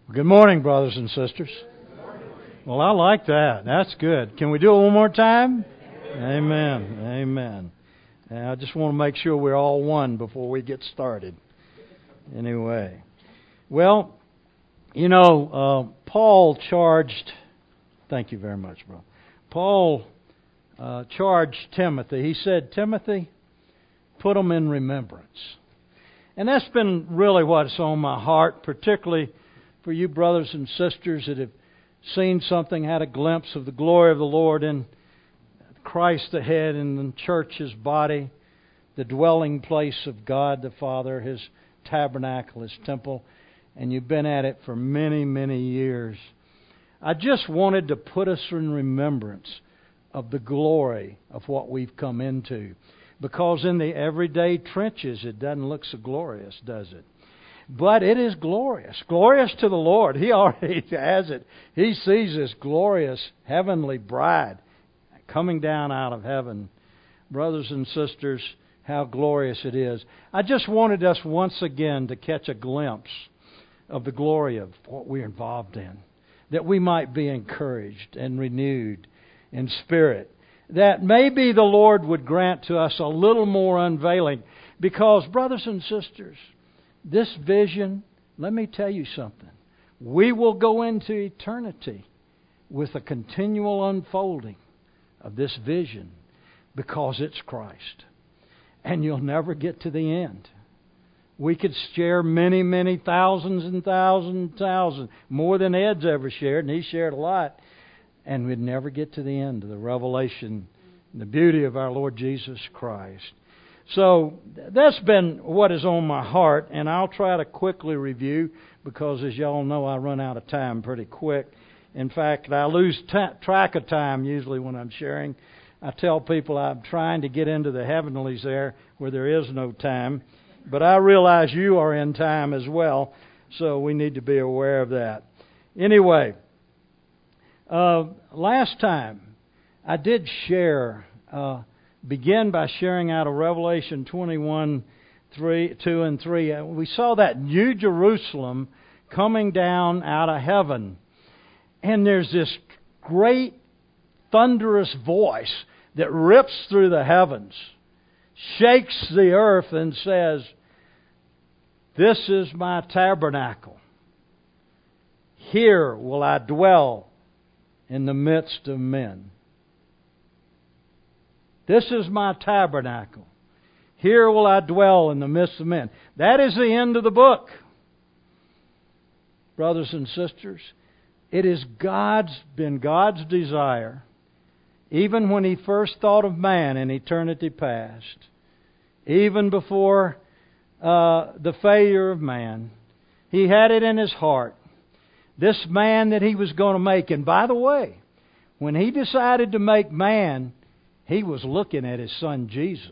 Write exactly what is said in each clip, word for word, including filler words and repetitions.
Good morning, brothers and sisters. Well, I like that. That's good. Can we do it one more time? Amen. Amen. And I just want to make sure we're all one before we get started. Anyway. Well, you know, uh, Paul charged... Thank you very much, bro. Paul uh, charged Timothy. He said, Timothy, put them in remembrance. And that's been really what's on my heart, particularly for you brothers and sisters that have seen something, had a glimpse of the glory of the Lord in Christ the head and the church, His body, the dwelling place of God the Father, His tabernacle, His temple, and you've been at it for many, many years. I just wanted to put us in remembrance of the glory of what we've come into. Because in the everyday trenches, it doesn't look so glorious, does it? But it is glorious. Glorious to the Lord. He already has it. He sees this glorious heavenly bride coming down out of heaven. Brothers and sisters, how glorious it is. I just wanted us once again to catch a glimpse of the glory of what we're involved in, that we might be encouraged and renewed in spirit, that maybe the Lord would grant to us a little more unveiling. Because, brothers and sisters, this vision, let me tell you something. We will go into eternity with a continual unfolding of this vision because it's Christ. And you'll never get to the end. We could share many, many thousands and thousands and thousands, more than Ed's ever shared, and he shared a lot. And we'd never get to the end of the revelation and the beauty of our Lord Jesus Christ. So that's been what is on my heart, and I'll try to quickly review because, as y'all know, I run out of time pretty quick. In fact, I lose t- track of time usually when I'm sharing. I tell people I'm trying to get into the heavenlies there where there is no time, but I realize you are in time as well, so we need to be aware of that. Anyway, uh, last time I did share... Uh, begin by sharing out of Revelation twenty-one, three, two and three. We saw that New Jerusalem coming down out of heaven. And there's this great thunderous voice that rips through the heavens, shakes the earth and says, "This is my tabernacle. Here will I dwell in the midst of men. This is my tabernacle. Here will I dwell in the midst of men." That is the end of the book. Brothers and sisters, it has God's been God's desire, even when He first thought of man in eternity past, even before uh, the failure of man, He had it in His heart. This man that He was going to make. And by the way, when He decided to make man, He was looking at His Son Jesus.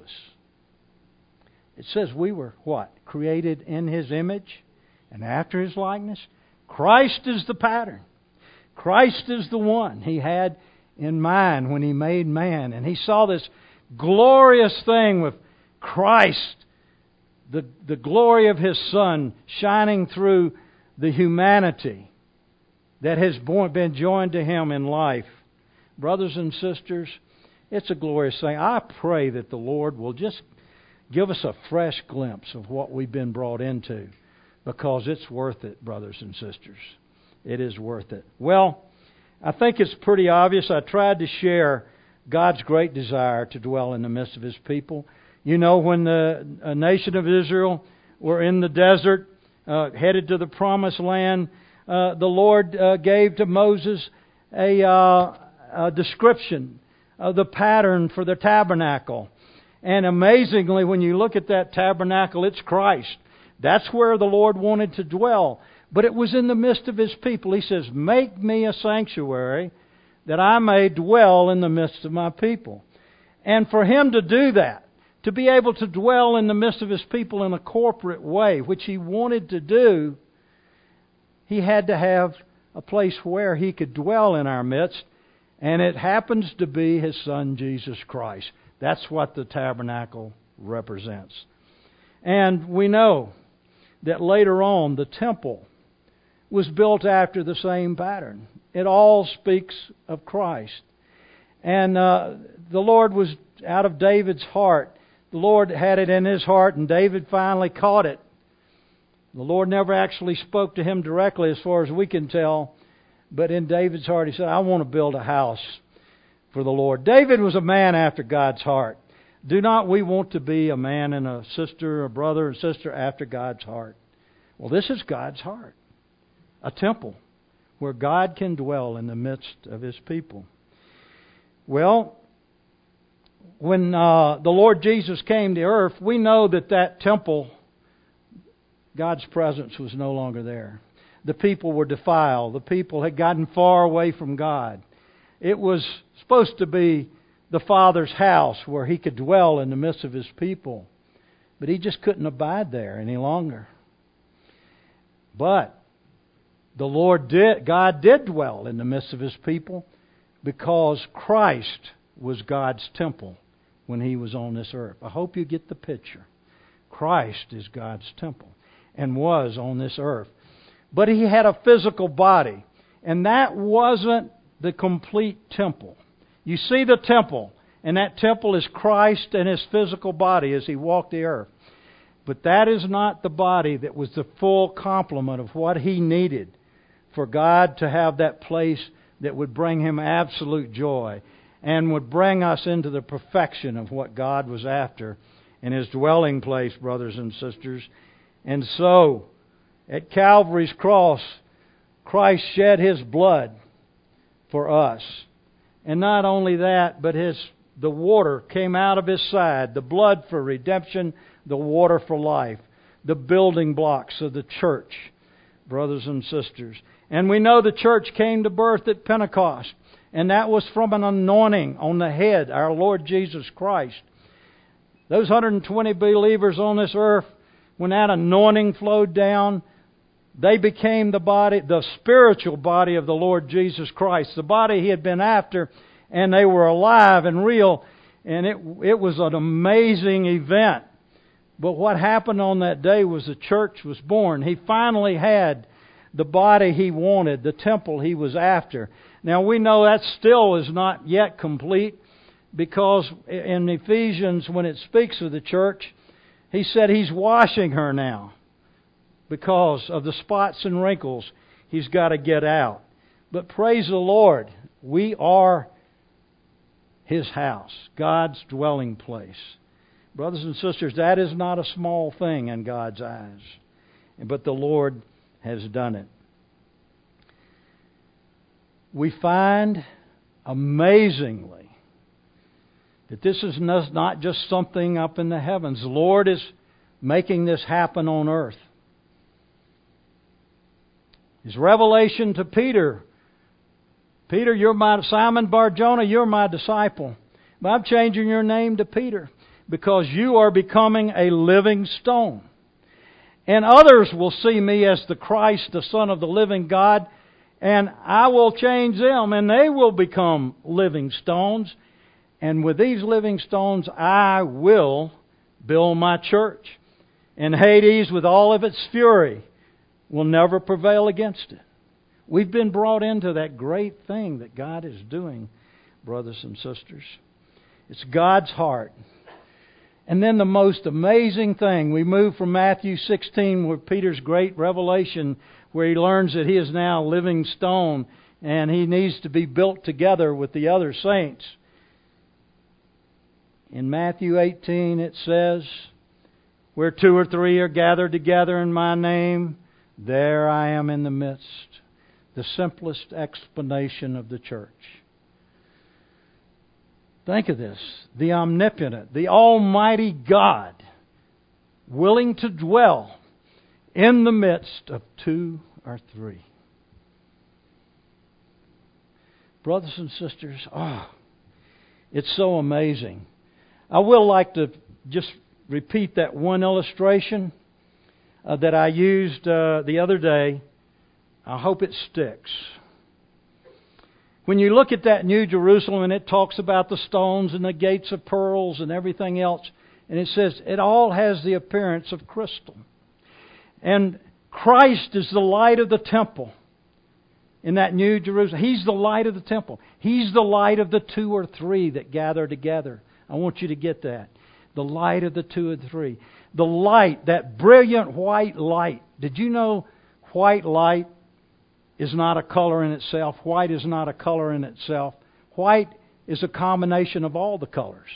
It says we were what? Created in His image and after His likeness. Christ is the pattern. Christ is the one He had in mind when He made man. And He saw this glorious thing with Christ, the, the glory of His Son shining through the humanity that has been joined to Him in life. Brothers and sisters, it's a glorious thing. I pray that the Lord will just give us a fresh glimpse of what we've been brought into, because it's worth it, brothers and sisters. It is worth it. Well, I think it's pretty obvious. I tried to share God's great desire to dwell in the midst of His people. You know, when the nation of Israel were in the desert, uh, headed to the promised land, uh, the Lord uh, gave to Moses a, uh, a description of the pattern for the tabernacle. And amazingly, when you look at that tabernacle, it's Christ. That's where the Lord wanted to dwell. But it was in the midst of His people. He says, "Make me a sanctuary that I may dwell in the midst of my people." And for Him to do that, to be able to dwell in the midst of His people in a corporate way, which He wanted to do, He had to have a place where He could dwell in our midst. And it happens to be His Son, Jesus Christ. That's what the tabernacle represents. And we know that later on, the temple was built after the same pattern. It all speaks of Christ. And uh, the Lord was out of David's heart. The Lord had it in his heart, and David finally caught it. The Lord never actually spoke to him directly, as far as we can tell. But in David's heart, he said, I want to build a house for the Lord. David was a man after God's heart. Do not we want to be a man and a sister, a brother and sister after God's heart? Well, this is God's heart. A temple where God can dwell in the midst of His people. Well, when uh, the Lord Jesus came to earth, we know that that temple, God's presence was no longer there. The people were defiled. The people had gotten far away from God. It was supposed to be the Father's house where He could dwell in the midst of His people. But He just couldn't abide there any longer. But the Lord did, God did dwell in the midst of His people because Christ was God's temple when He was on this earth. I hope you get the picture. Christ is God's temple and was on this earth. But He had a physical body, and that wasn't the complete temple. You see the temple, and that temple is Christ and His physical body as He walked the earth. But that is not the body that was the full complement of what He needed for God to have that place that would bring Him absolute joy and would bring us into the perfection of what God was after in His dwelling place, brothers and sisters. And so, at Calvary's cross, Christ shed His blood for us. And not only that, but His the water came out of His side, the blood for redemption, the water for life, the building blocks of the church, brothers and sisters. And we know the church came to birth at Pentecost, and that was from an anointing on the head, our Lord Jesus Christ. Those one hundred twenty believers on this earth, when that anointing flowed down, they became the body, the spiritual body of the Lord Jesus Christ, the body He had been after, and they were alive and real, and it it was an amazing event. But what happened on that day was the church was born. He finally had the body He wanted, the temple He was after. Now we know that still is not yet complete, because in Ephesians, when it speaks of the church, He said He's washing her now. Because of the spots and wrinkles He's got to get out. But praise the Lord, we are His house, God's dwelling place. Brothers and sisters, that is not a small thing in God's eyes. But the Lord has done it. We find, amazingly, that this is not just something up in the heavens. The Lord is making this happen on earth. His revelation to Peter, Peter, you're my Simon Bar-Jonah, you're my disciple. But I'm changing your name to Peter because you are becoming a living stone. And others will see me as the Christ, the Son of the living God, and I will change them, and they will become living stones. And with these living stones, I will build my church. And Hades, with all of its fury, will never prevail against it. We've been brought into that great thing that God is doing, brothers and sisters. It's God's heart. And then the most amazing thing, we move from Matthew sixteen, with Peter's great revelation, where he learns that he is now a living stone and he needs to be built together with the other saints. In Matthew eighteen it says, where two or three are gathered together in my name, there I am in the midst. The simplest explanation of the church. Think of this. The omnipotent, the almighty God, willing to dwell in the midst of two or three. Brothers and sisters, oh, it's so amazing. I will like to just repeat that one illustration Uh, that I used uh, the other day. I hope it sticks. When you look at that New Jerusalem and it talks about the stones and the gates of pearls and everything else, and it says it all has the appearance of crystal. And Christ is the light of the temple in that New Jerusalem. He's the light of the temple. He's the light of the two or three that gather together. I want you to get that. The light of the two or three. The light, that brilliant white light. Did you know white light is not a color in itself? White is not a color in itself. White is a combination of all the colors.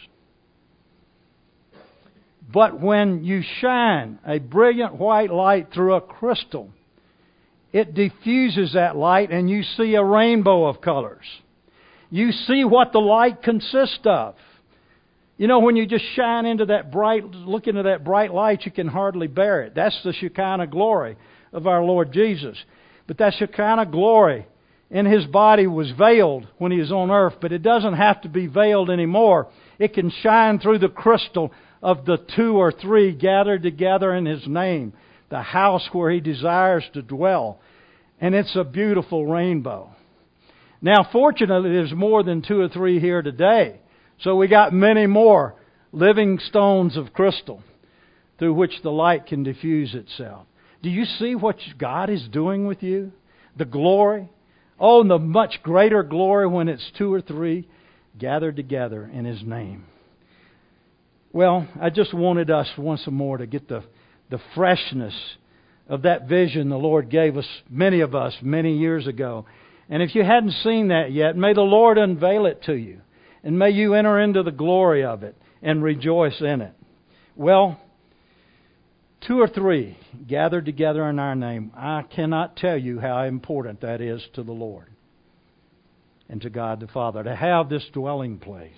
But when you shine a brilliant white light through a crystal, it diffuses that light and you see a rainbow of colors. You see what the light consists of. You know, when you just shine into that bright, look into that bright light, you can hardly bear it. That's the Shekinah glory of our Lord Jesus. But that Shekinah glory in His body was veiled when He was on earth, but it doesn't have to be veiled anymore. It can shine through the crystal of the two or three gathered together in His name, the house where He desires to dwell. And it's a beautiful rainbow. Now, fortunately, there's more than two or three here today. So we got many more living stones of crystal through which the light can diffuse itself. Do you see what God is doing with you? The glory. Oh, and the much greater glory when it's two or three gathered together in His name. Well, I just wanted us once more to get the, the freshness of that vision the Lord gave us, many of us, many years ago. And if you hadn't seen that yet, may the Lord unveil it to you. And may you enter into the glory of it and rejoice in it. Well, two or three gathered together in our name. I cannot tell you how important that is to the Lord and to God the Father, to have this dwelling place.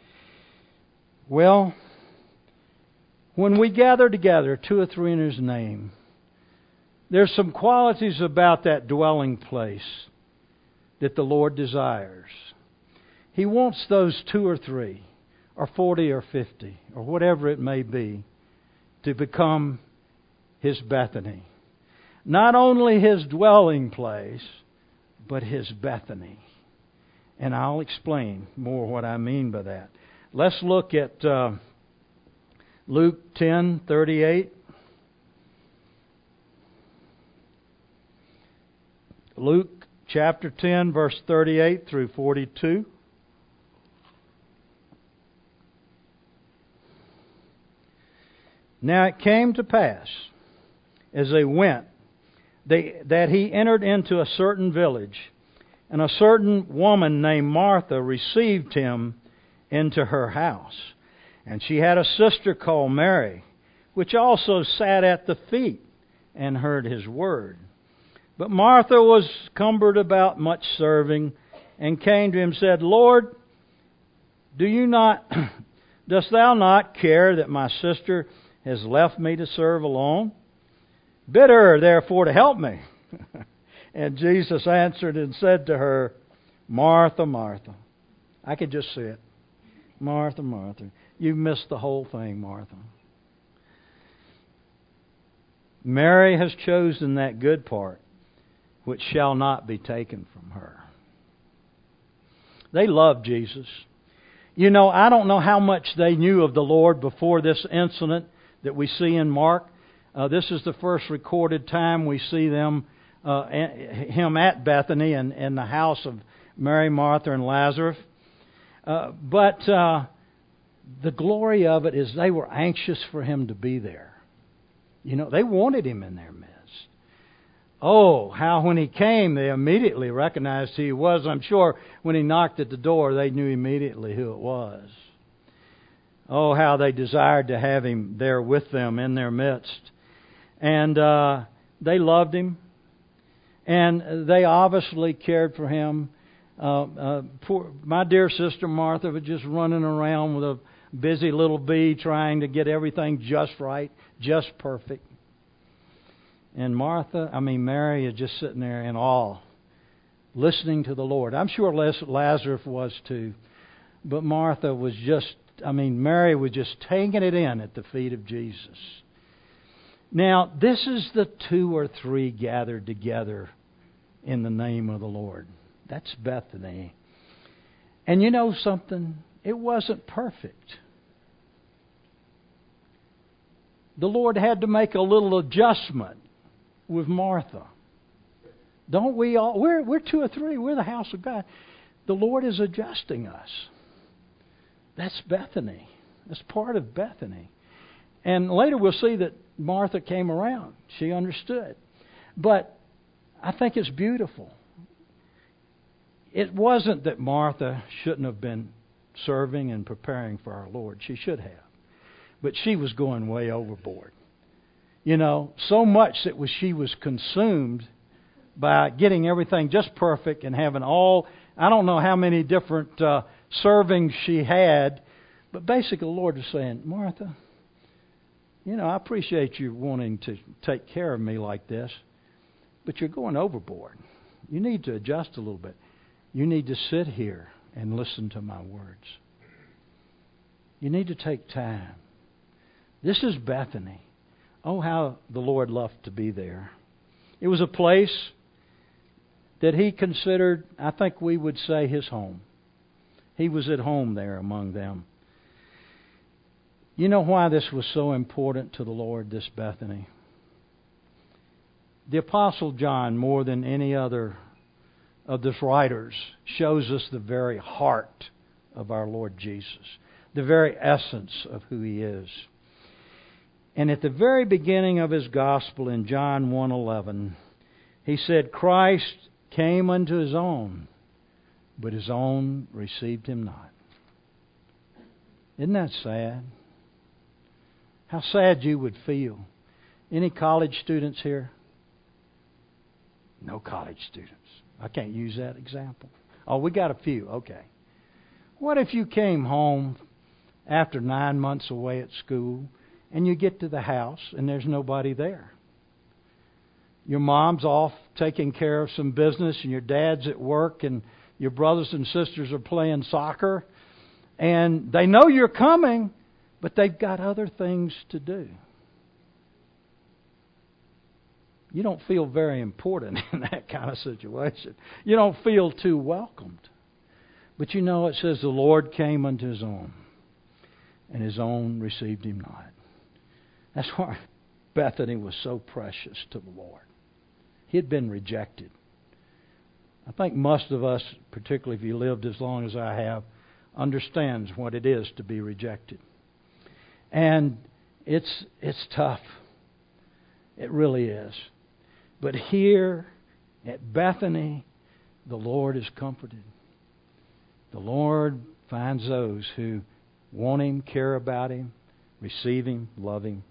Well, when we gather together, two or three in His name, there's some qualities about that dwelling place that the Lord desires. He wants those two or three, or forty or fifty, or whatever it may be, to become His Bethany. Not only His dwelling place, but His Bethany. And I'll explain more what I mean by that. Let's look at uh, Luke ten thirty-eight. Luke chapter ten, verse thirty-eight through forty-two. Now it came to pass, as they went, they, that He entered into a certain village, and a certain woman named Martha received Him into her house. And she had a sister called Mary, which also sat at the feet and heard His word. But Martha was cumbered about much serving, and came to Him and said, Lord, do you not, dost Thou not care that my sister has left me to serve alone? Bid her, therefore, to help me. And Jesus answered and said to her, Martha, Martha. I could just see it. Martha, Martha. You missed the whole thing, Martha. Mary has chosen that good part, which shall not be taken from her. They loved Jesus. You know, I don't know how much they knew of the Lord before this incident that we see in Mark. Uh, this is the first recorded time we see them, uh, Him at Bethany and in the house of Mary, Martha, and Lazarus. Uh, but uh, the glory of it is they were anxious for Him to be there. You know, they wanted Him in their midst. Oh, how when He came, they immediately recognized who He was. I'm sure when He knocked at the door, they knew immediately who it was. Oh, how they desired to have Him there with them in their midst. And uh, they loved Him. And they obviously cared for Him. Uh, uh, poor, my dear sister Martha was just running around with a busy little bee trying to get everything just right, just perfect. And Martha, I mean Mary, is just sitting there in awe, listening to the Lord. I'm sure Lazarus was too. But Martha was just, I mean, Mary was just taking it in at the feet of Jesus. Now, this is the two or three gathered together in the name of the Lord. That's Bethany. And you know something? It wasn't perfect. The Lord had to make a little adjustment with Martha. Don't we all? We're, we're two or three. We're the house of God. The Lord is adjusting us. That's Bethany. That's part of Bethany. And later we'll see that Martha came around. She understood. But I think it's beautiful. It wasn't that Martha shouldn't have been serving and preparing for our Lord. She should have. But she was going way overboard. You know, so much that was she was consumed by getting everything just perfect and having all, I don't know how many different uh, servings she had. But basically the Lord is saying, Martha, you know, I appreciate you wanting to take care of me like this, but you're going overboard. You need to adjust a little bit. You need to sit here and listen to my words. You need to take time. This is Bethany. Oh, how the Lord loved to be there. It was a place that He considered, I think we would say, His home. He was at home there among them. You know why this was so important to the Lord, this Bethany? The Apostle John, more than any other of the writers, shows us the very heart of our Lord Jesus, the very essence of who He is. And at the very beginning of His Gospel in John one eleven, He said, Christ came unto His own, but His own received Him not. Isn't that sad? How sad you would feel. Any college students here? No college students. I can't use that example. Oh, we got a few. Okay. What if you came home after nine months away at school and you get to the house and there's nobody there? Your mom's off taking care of some business and your dad's at work and your brothers and sisters are playing soccer and they know you're coming, but they've got other things to do. You don't feel very important in that kind of situation. You don't feel too welcomed. But you know, it says the Lord came unto His own, and His own received Him not. That's why Bethany was so precious to the Lord. He had been rejected. I think most of us, particularly if you lived as long as I have, understands what it is to be rejected. And it's it's tough. It really is. But here at Bethany, the Lord is comforted. The Lord finds those who want Him, care about Him, receive Him, love Him.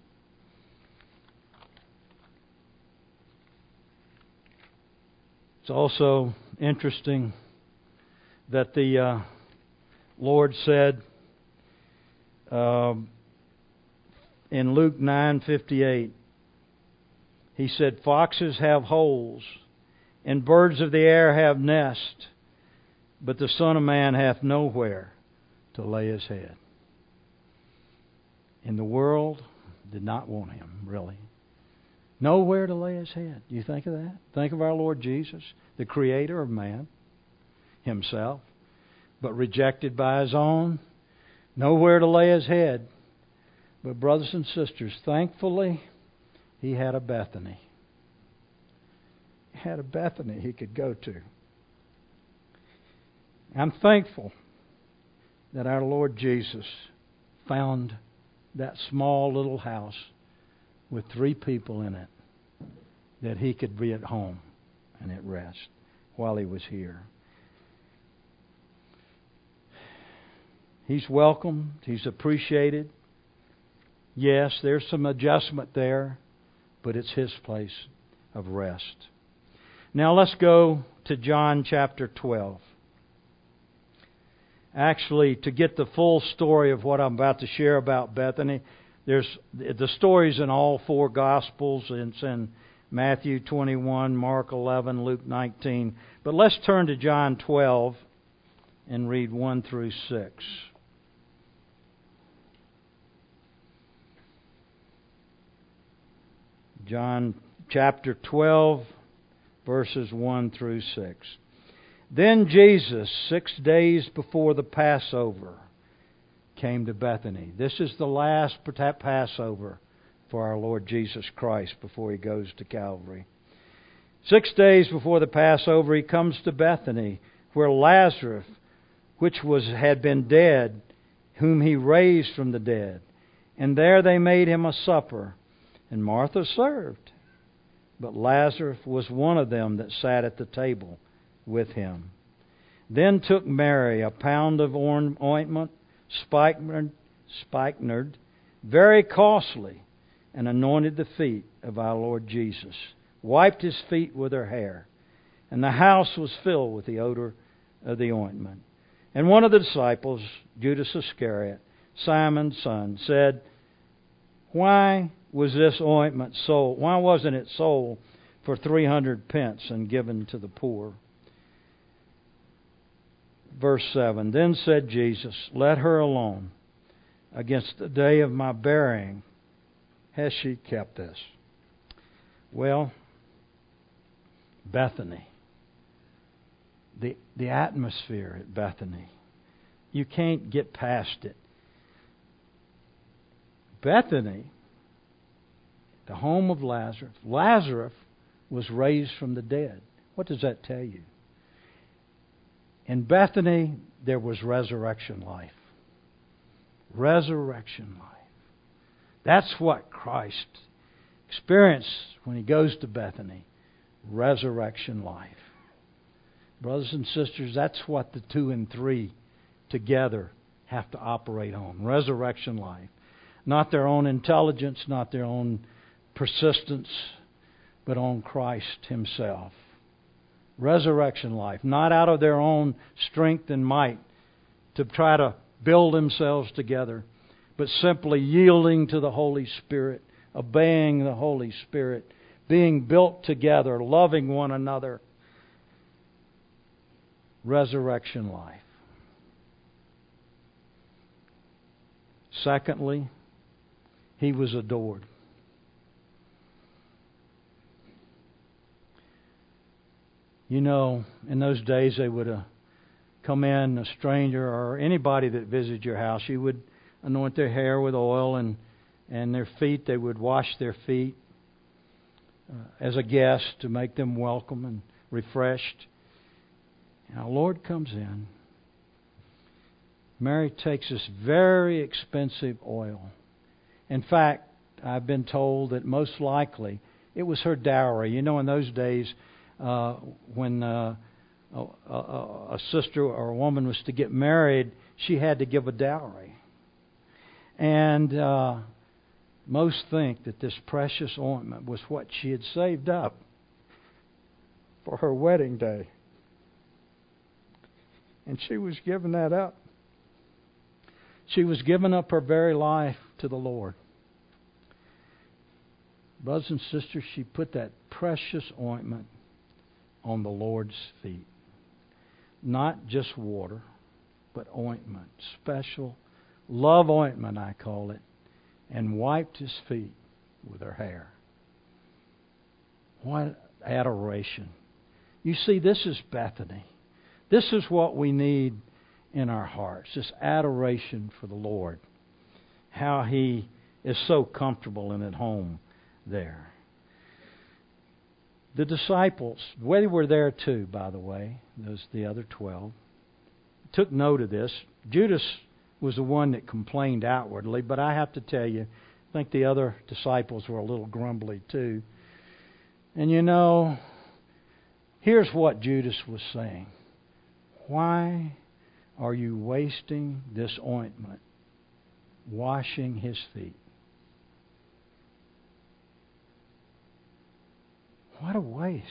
It's also interesting that the uh, Lord said um, in Luke nine fifty-eight, He said, foxes have holes, and birds of the air have nests, but the Son of Man hath nowhere to lay His head. And the world did not want Him, really. Nowhere to lay His head. Do you think of that? Think of our Lord Jesus, the Creator of man, Himself, but rejected by His own. Nowhere to lay His head. But brothers and sisters, thankfully, He had a Bethany. He had a Bethany He could go to. I'm thankful that our Lord Jesus found that small little house with three people in it that He could be at home and at rest while He was here. He's welcomed. He's appreciated. Yes, there's some adjustment there, but it's His place of rest. Now let's go to John chapter twelve. Actually, to get the full story of what I'm about to share about Bethany, there's the stories in all four Gospels. It's in Matthew twenty-one, Mark eleven, Luke nineteen. But let's turn to John twelve and read one through six. John chapter twelve, verses one through six. Then Jesus, six days before the Passover, came to Bethany. This is the last Passover for our Lord Jesus Christ before He goes to Calvary. Six days before the Passover, He comes to Bethany, where Lazarus, which was had been dead, whom He raised from the dead. And there they made Him a supper, and Martha served. But Lazarus was one of them that sat at the table with Him. Then took Mary a pound of ointment, spikenard, spikenard, very costly, and anointed the feet of our Lord Jesus, wiped His feet with her hair, and the house was filled with the odor of the ointment. And one of the disciples, Judas Iscariot, Simon's son, said, Why was this ointment sold? Why wasn't it sold for three hundred pence and given to the poor? Verse seven, Then said Jesus, Let her alone. Against the day of my burying has she kept this. Well, Bethany. The, the atmosphere at Bethany. You can't get past it. Bethany, the home of Lazarus. Lazarus was raised from the dead. What does that tell you? In Bethany, there was resurrection life. Resurrection life. That's what Christ experienced when He goes to Bethany. Resurrection life. Brothers and sisters, that's what the two and three together have to operate on. Resurrection life. Not their own intelligence, not their own persistence, but on Christ Himself. Resurrection life. Not out of their own strength and might to try to build themselves together, but simply yielding to the Holy Spirit, obeying the Holy Spirit, being built together, loving one another. Resurrection life. Secondly, He was adored. You know, in those days they would uh, come in, a stranger or anybody that visited your house, you would anoint their hair with oil, and, and their feet, they would wash their feet uh, as a guest to make them welcome and refreshed. And our Lord comes in. Mary takes this very expensive oil. In fact, I've been told that most likely it was her dowry. You know, in those days, uh, when uh, a, a, a sister or a woman was to get married, she had to give a dowry. And uh, most think that this precious ointment was what she had saved up for her wedding day. And she was giving that up. She was giving up her very life to the Lord. Brothers and sisters, she put that precious ointment on the Lord's feet. Not just water, but ointment. Special love ointment, I call it. And wiped His feet with her hair. What adoration. You see, this is Bethany. This is what we need in our hearts. This adoration for the Lord. How He is so comfortable and at home there. The disciples, they were there too, by the way. Those the other twelve. Took note of this. Judas was the one that complained outwardly, but I have to tell you, I think the other disciples were a little grumbly too. And you know, here's what Judas was saying. Why are you wasting this ointment washing His feet? What a waste.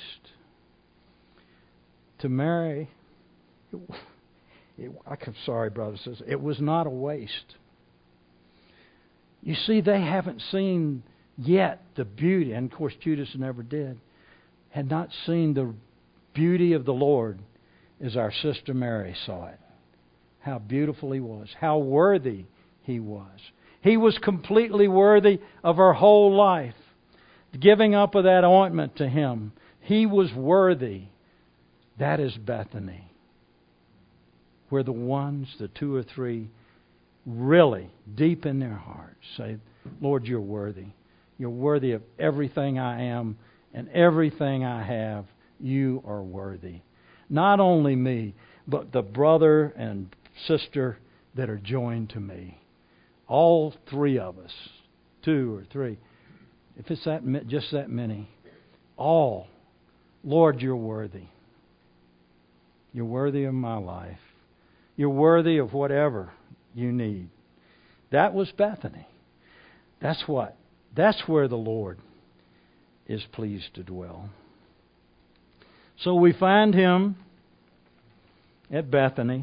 To Mary, it, it, I'm sorry, brothers and sisters, it was not a waste. You see, they haven't seen yet the beauty, and of course Judas never did, had not seen the beauty of the Lord as our sister Mary saw it. How beautiful He was. How worthy He was. He was completely worthy of her whole life. The giving up of that ointment to Him. He was worthy. That is Bethany. Where the ones, the two or three, really, deep in their hearts, say, Lord, You're worthy. You're worthy of everything I am and everything I have. You are worthy. Not only me, but the brother and sister that are joined to me. All three of us, two or three, if it's that just that many, all, Lord, you're worthy. You're worthy of my life. You're worthy of whatever you need. That was Bethany. That's what? That's where the Lord is pleased to dwell. So we find Him at Bethany.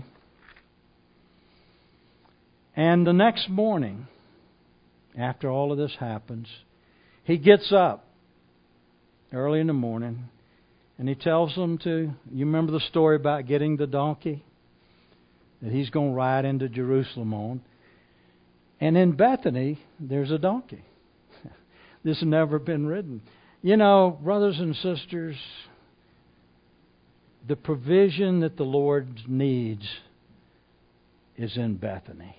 And the next morning, after all of this happens, He gets up early in the morning and He tells them to, you remember the story about getting the donkey that He's going to ride into Jerusalem on. And in Bethany, there's a donkey. This has never been ridden. You know, brothers and sisters, the provision that the Lord needs is in Bethany.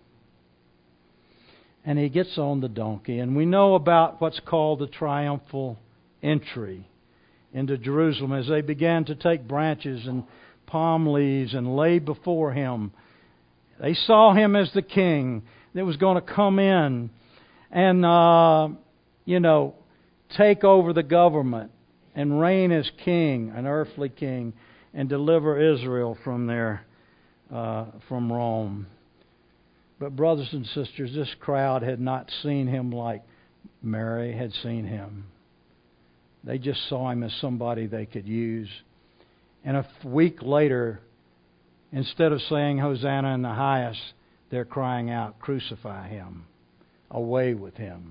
And He gets on the donkey. And we know about what's called the triumphal entry into Jerusalem as they began to take branches and palm leaves and lay before Him. They saw Him as the king that was going to come in and, uh, you know, take over the government and reign as king, an earthly king, and deliver Israel from their, uh, from Rome. But brothers and sisters, this crowd had not seen Him like Mary had seen Him. They just saw Him as somebody they could use. And a week later, instead of saying Hosanna in the highest, they're crying out, crucify Him, away with Him.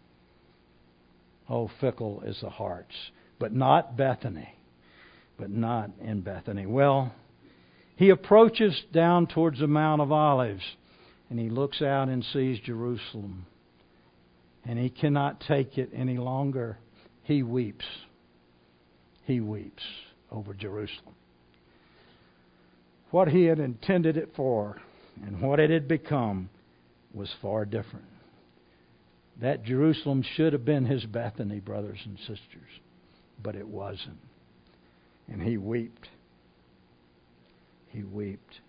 Oh, fickle is the hearts. But not Bethany. But not in Bethany. Well, He approaches down towards the Mount of Olives, and He looks out and sees Jerusalem. And He cannot take it any longer. He weeps. He weeps over Jerusalem. What He had intended it for and what it had become was far different. That Jerusalem should have been His Bethany, brothers and sisters, but it wasn't. And He wept. He wept.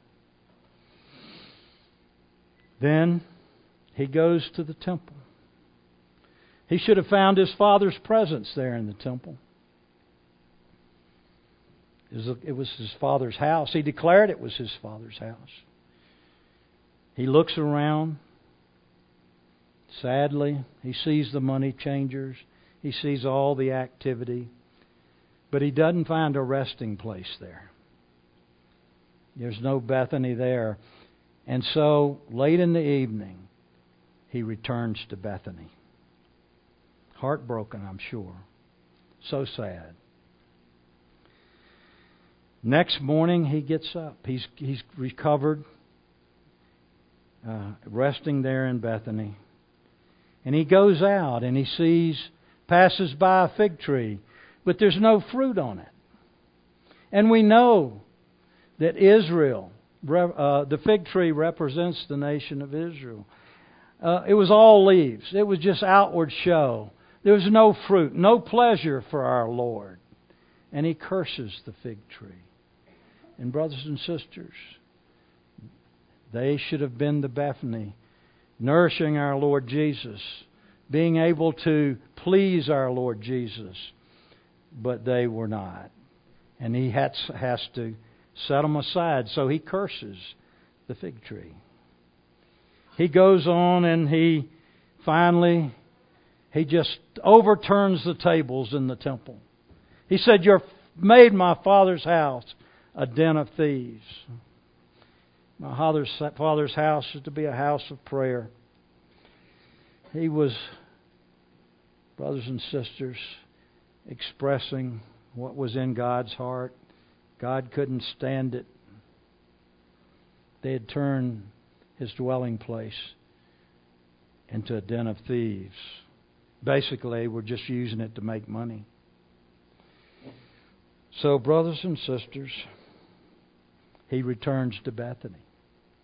Then He goes to the temple. He should have found His Father's presence there in the temple. It was His Father's house. He declared it was His Father's house. He looks around. Sadly, He sees the money changers. He sees all the activity. But He doesn't find a resting place there. There's no Bethany there. And so, late in the evening, He returns to Bethany. Heartbroken, I'm sure. So sad. Next morning, He gets up. He's he's recovered, uh, resting there in Bethany. And He goes out and He sees, passes by a fig tree, but there's no fruit on it. And we know that Israel, uh, the fig tree represents the nation of Israel. Uh, it was all leaves. It was just outward show. There was no fruit, no pleasure for our Lord. And He curses the fig tree. And brothers and sisters, they should have been the Bethany, nourishing our Lord Jesus, being able to please our Lord Jesus. But they were not. And He has, has to set them aside. So He curses the fig tree. He goes on and He finally, He just overturns the tables in the temple. He said, "You've made my Father's house a den of thieves." My father's, father's house is to be a house of prayer. He was, brothers and sisters, expressing what was in God's heart. God couldn't stand it. They had turned His dwelling place into a den of thieves. Basically, we're just using it to make money. So, brothers and sisters, He returns to Bethany,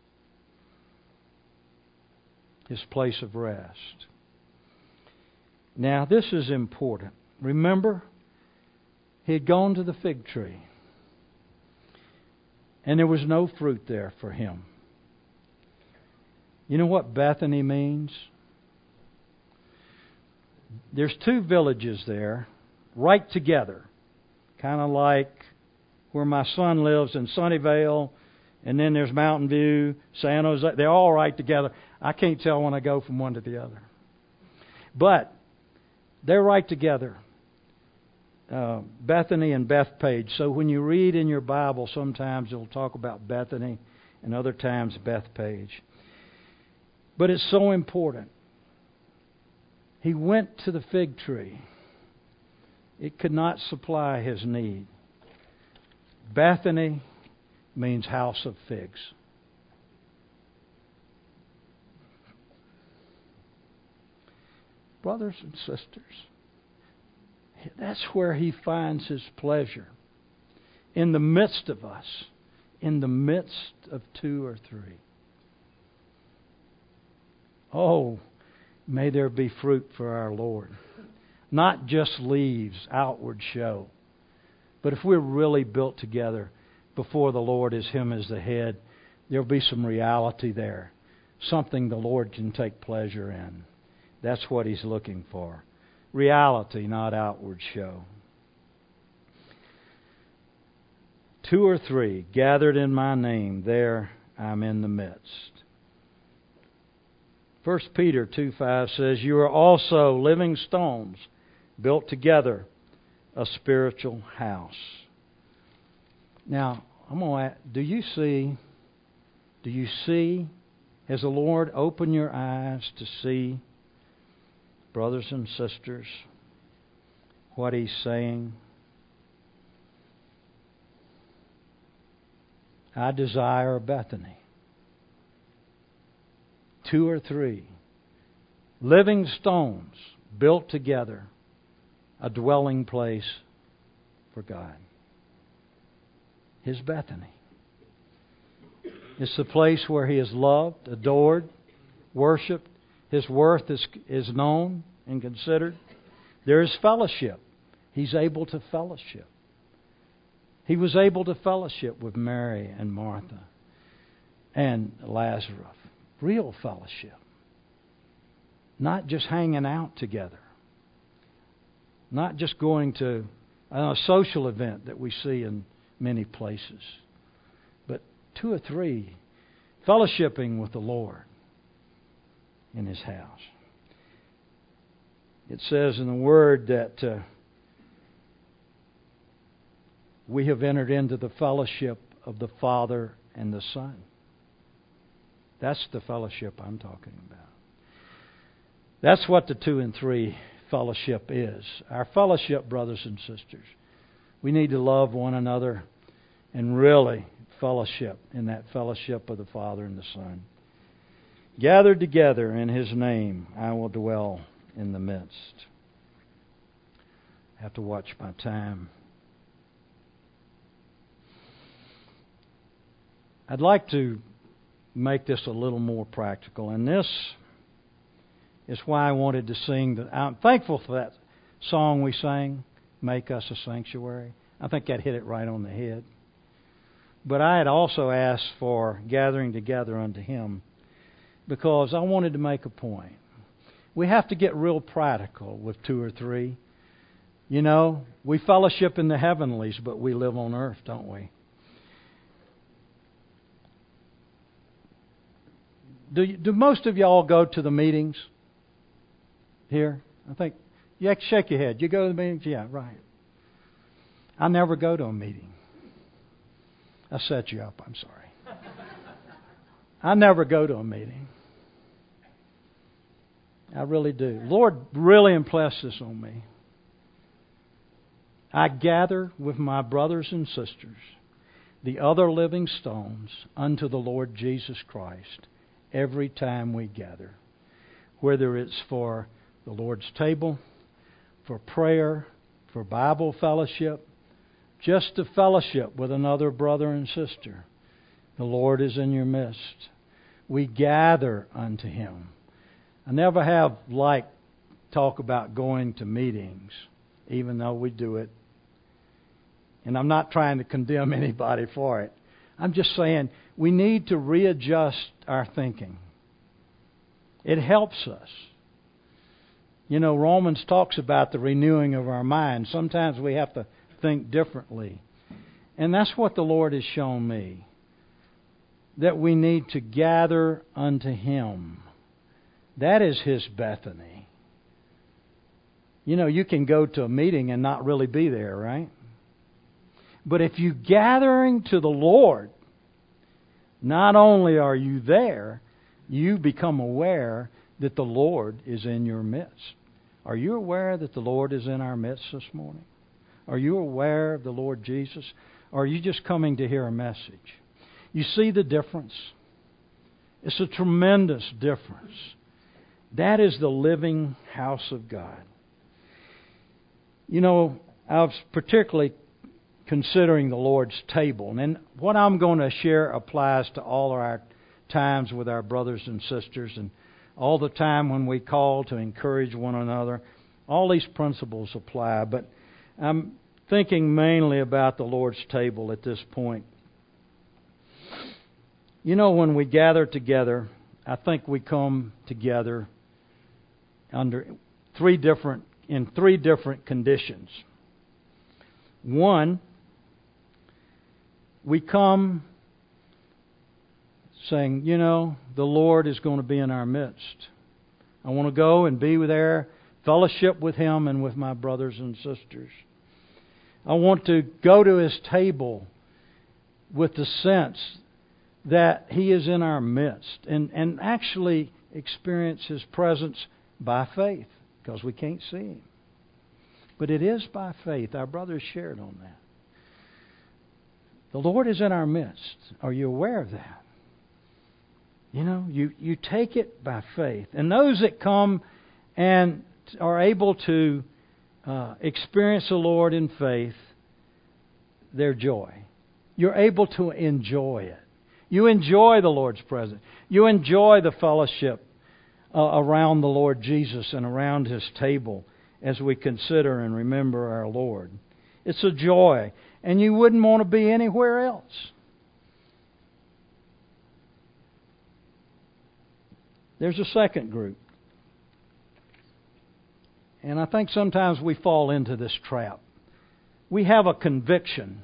His place of rest. Now, this is important. Remember, he had gone to the fig tree, and there was no fruit there for him. You know what Bethany means? There's two villages there, right together. Kind of like where my son lives in Sunnyvale, and then there's Mountain View, San Jose. They're all right together. I can't tell when I go from one to the other. But they're right together. Uh, Bethany and Bethpage. So when you read in your Bible, sometimes it'll talk about Bethany and other times Bethpage. But it's so important. He went to the fig tree. It could not supply his need. Bethany means house of figs. Brothers and sisters, that's where he finds his pleasure. In the midst of us. In the midst of two or three. Oh, may there be fruit for our Lord. Not just leaves, outward show. But if we're really built together before the Lord as Him as the head, there'll be some reality there. Something the Lord can take pleasure in. That's what He's looking for. Reality, not outward show. Two or three gathered in my name, there I'm in the midst. First Peter two five says, you are also living stones built together, a spiritual house. Now, I'm going to ask, do you see, do you see, has the Lord opened your eyes to see, brothers and sisters, what He's saying? I desire Bethany. Two or three living stones built together, a dwelling place for God. His Bethany. It's the place where He is loved, adored, worshipped. His worth is, is known and considered. There is fellowship. He's able to fellowship. He was able to fellowship with Mary and Martha and Lazarus. Real fellowship. Not just hanging out together. Not just going to a social event that we see in many places. But two or three fellowshipping with the Lord in His house. It says in the Word that uh, we have entered into the fellowship of the Father and the Son. That's the fellowship I'm talking about. That's what the two and three fellowship is. Our fellowship, brothers and sisters. We need to love one another and really fellowship in that fellowship of the Father and the Son. Gathered together in His name, I will dwell in the midst. I have to watch my time. I'd like to make this a little more practical, and this is why I wanted to sing. The, I'm thankful for that song we sang, Make Us a Sanctuary. I think that hit it right on the head. But I had also asked for gathering together unto Him because I wanted to make a point. We have to get real practical with two or three. You know, we fellowship in the heavenlies, but we live on earth, don't we? Do, you, do most of y'all go to the meetings here? I think, you have to shake your head. You go to the meetings? Yeah, right. I never go to a meeting. I set you up, I'm sorry. I never go to a meeting. I really do. Lord really impressed this on me. I gather with my brothers and sisters, the other living stones, unto the Lord Jesus Christ every time we gather. Whether it's for the Lord's table, for prayer, for Bible fellowship, just to fellowship with another brother and sister. The Lord is in your midst. We gather unto Him. I never have liked talk about going to meetings, even though we do it. And I'm not trying to condemn anybody for it. I'm just saying we need to readjust our thinking. It helps us. You know, Romans talks about the renewing of our mind. Sometimes we have to think differently. And that's what the Lord has shown me. That we need to gather unto Him. That is His Bethany. You know, you can go to a meeting and not really be there, right? But if you gathering to the Lord, not only are you there, you become aware that the Lord is in your midst. Are you aware that the Lord is in our midst this morning? Are you aware of the Lord Jesus? Or are you just coming to hear a message? You see the difference? It's a tremendous difference. That is the living house of God. You know, I was particularly considering the Lord's table. And what I'm going to share applies to all our times with our brothers and sisters and all the time when we call to encourage one another. All these principles apply. But I'm thinking mainly about the Lord's table at this point. You know, when we gather together, I think we come together under three different in three different conditions. One, we come saying, you know, the Lord is going to be in our midst. I want to go and be there, fellowship with Him and with my brothers and sisters. I want to go to His table with the sense that He is in our midst and, and actually experience His presence by faith, because we can't see Him. But it is by faith. Our brothers shared on that. The Lord is in our midst. Are you aware of that? You know, you, you take it by faith. And those that come and are able to uh, experience the Lord in faith, their joy. You're able to enjoy it. You enjoy the Lord's presence. You enjoy the fellowship uh, around the Lord Jesus and around His table as we consider and remember our Lord. It's a joy, and you wouldn't want to be anywhere else. There's a second group. And I think sometimes we fall into this trap. We have a conviction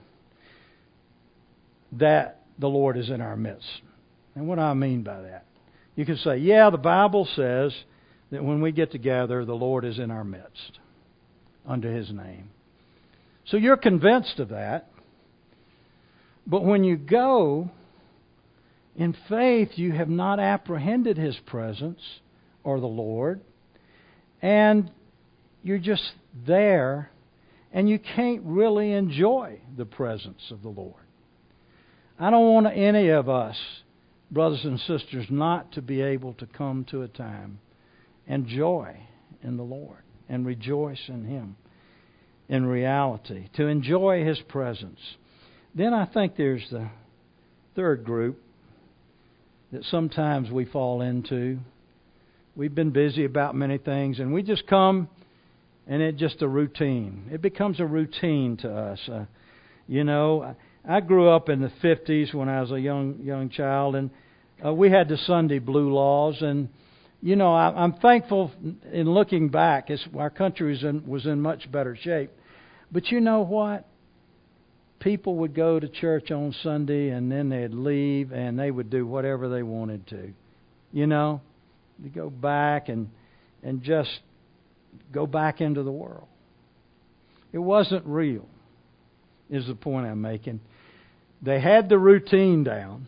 that the Lord is in our midst. And what do I mean by that? You can say, yeah, the Bible says that when we get together, the Lord is in our midst under His name. So you're convinced of that. But when you go in faith, you have not apprehended His presence or the Lord. And you're just there, and you can't really enjoy the presence of the Lord. I don't want any of us, brothers and sisters, not to be able to come to a time and joy in the Lord and rejoice in Him in reality, to enjoy His presence. Then I think there's the third group that sometimes we fall into. We've been busy about many things, and we just come, and it's just a routine. It becomes a routine to us. Uh, you know, I grew up in the fifties when I was a young young child, and uh, we had the Sunday blue laws. And you know, I, I'm thankful in looking back. It's, our country was in, was in much better shape. But you know what? People would go to church on Sunday, and then they'd leave, and they would do whatever they wanted to. You know, they go back and and just go back into the world. It wasn't real, is the point I'm making. They had the routine down,